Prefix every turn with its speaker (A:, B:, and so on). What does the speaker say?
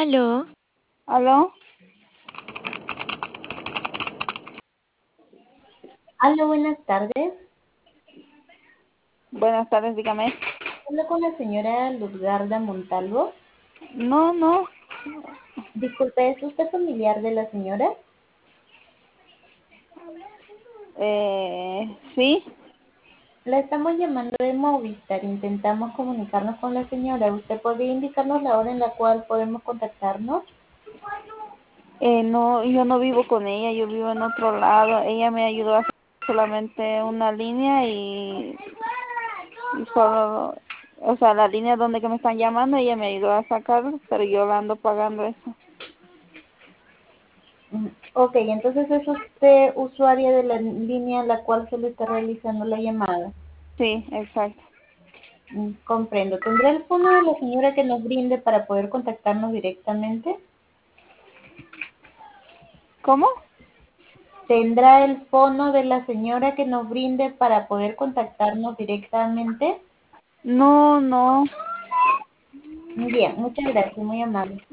A: Aló,
B: ¿Aló?
C: Aló, buenas tardes.
B: Buenas tardes, dígame.
C: Hablo con la señora Luzgarda Montalvo.
B: No, no.
C: Disculpe, ¿es usted familiar de la señora?
B: Sí.
C: La estamos llamando de Movistar. Intentamos comunicarnos con la señora. ¿Usted podría indicarnos la hora en la cual podemos contactarnos?
B: No, yo no vivo con ella, yo vivo en otro lado. Ella me ayudó a hacer solamente una línea y solo, o sea, la línea donde que me están llamando, ella me ayudó a sacar, pero yo la ando pagando eso.
C: Ok, entonces es usted usuaria de la línea a la cual se le está realizando la llamada.
B: Sí, exacto.
C: Comprendo. ¿Tendrá el fono de la señora que nos brinde para poder contactarnos directamente?
B: ¿Cómo?
C: ¿Tendrá el fono de la señora que nos brinde para poder contactarnos directamente?
B: No, no.
C: Bien, muchas gracias, muy amable.